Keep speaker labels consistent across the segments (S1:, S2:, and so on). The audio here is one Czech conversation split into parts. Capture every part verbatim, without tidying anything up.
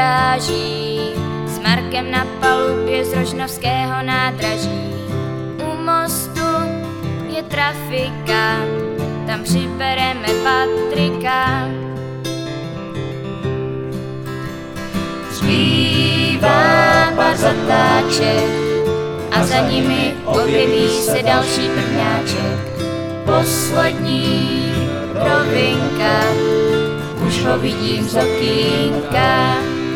S1: garáží, s Markem na palubě z Rožnovského nádraží. U mostu je trafika, tam přibereme Patrika. Zbývá pár zatáček a za nimi objeví se další prvňáček. Poslední rovinka, už ho vidím z okýnka.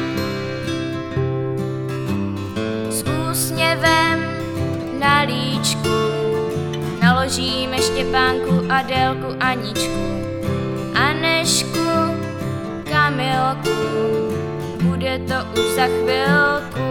S1: S úsměvem na líčku naložíme Štěpánku, Adélku, Aničku, Anežku, Kamilku, bude to už za chvilku.